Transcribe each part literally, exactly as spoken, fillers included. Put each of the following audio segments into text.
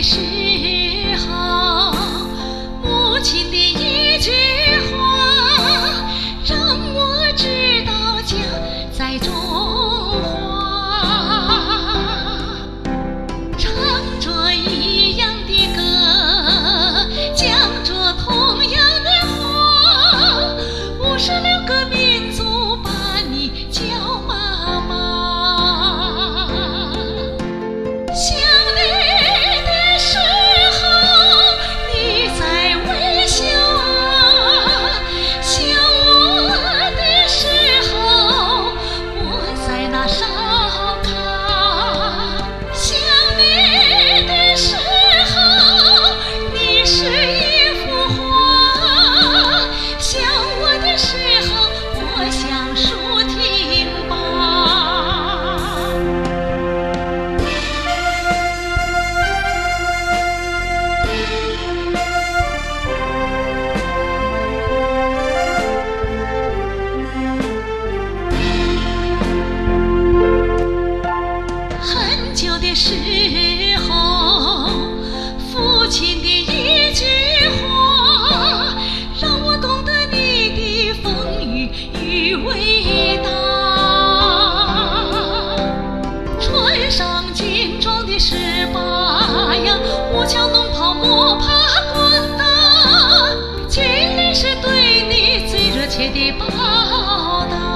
时候，母亲的一句话，让我知道家在中华。唱着一样的歌，讲着同样的话，五十六个民族把你叫妈妈。想你的时候，你在微笑啊；想我的时候，我在那烧烤。想你的时候，你是一幅画；想我的时候，我像树听吧。很久的时候，父亲的一句话，让我懂得你的风雨与伟大。穿上军装的十八呀，五桥东跑不怕滚打，军人是对你最热切的报答。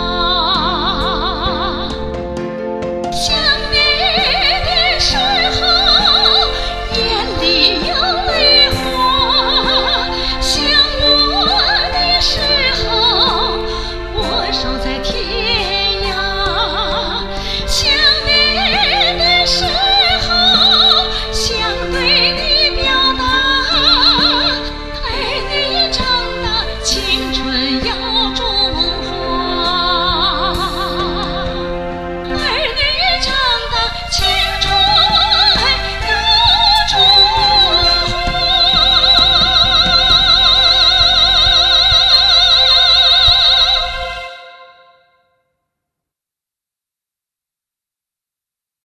想你的时候，眼里有泪花；想我的时候，我守在天涯。想你的时候，想对你表达，爱你长大青春